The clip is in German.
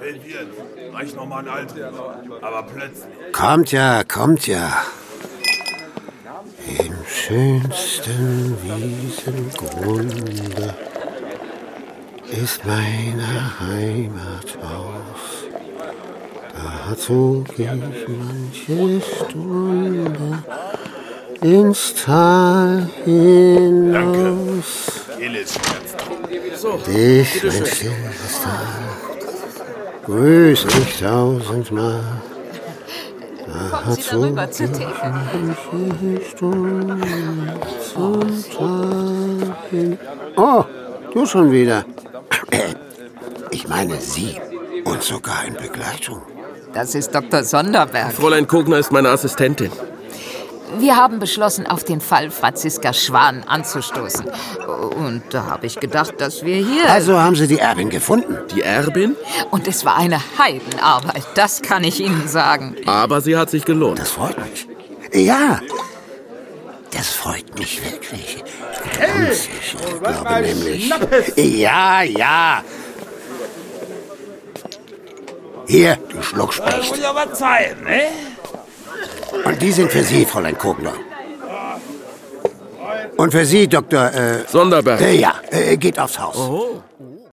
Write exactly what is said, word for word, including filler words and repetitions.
Reich noch mal ein Alter, aber plötzlich. Kommt ja, kommt ja. Im schönsten Wiesengrunde ist meine Heimathaus. Da zog ich manche Stunde ins Tal hinaus. So, Dich, mein stilles Tal, grüß dich tausendmal. Kommt Sie darüber zu Theke. Oh, du schon wieder. Ich meine Sie und sogar in Begleitung. Das ist Doktor Sonderberg. Fräulein Kogner ist meine Assistentin. Wir haben beschlossen, auf den Fall Franziska Schwan anzustoßen. Und da habe ich gedacht, dass wir hier... Also haben Sie die Erbin gefunden? Die Erbin? Und es war eine Heidenarbeit, das kann ich Ihnen sagen. Aber sie hat sich gelohnt. Das freut mich. Ja, das freut mich wirklich. Hey, ich äh, glaube nämlich... Ja, ja. Hier, du Schluckspecht. Muss ja was sein, ne? Und die sind für Sie, Fräulein Kogner. Und für Sie, Doktor... Äh, Sonderberg. Äh, ja, äh, geht aufs Haus. Oh.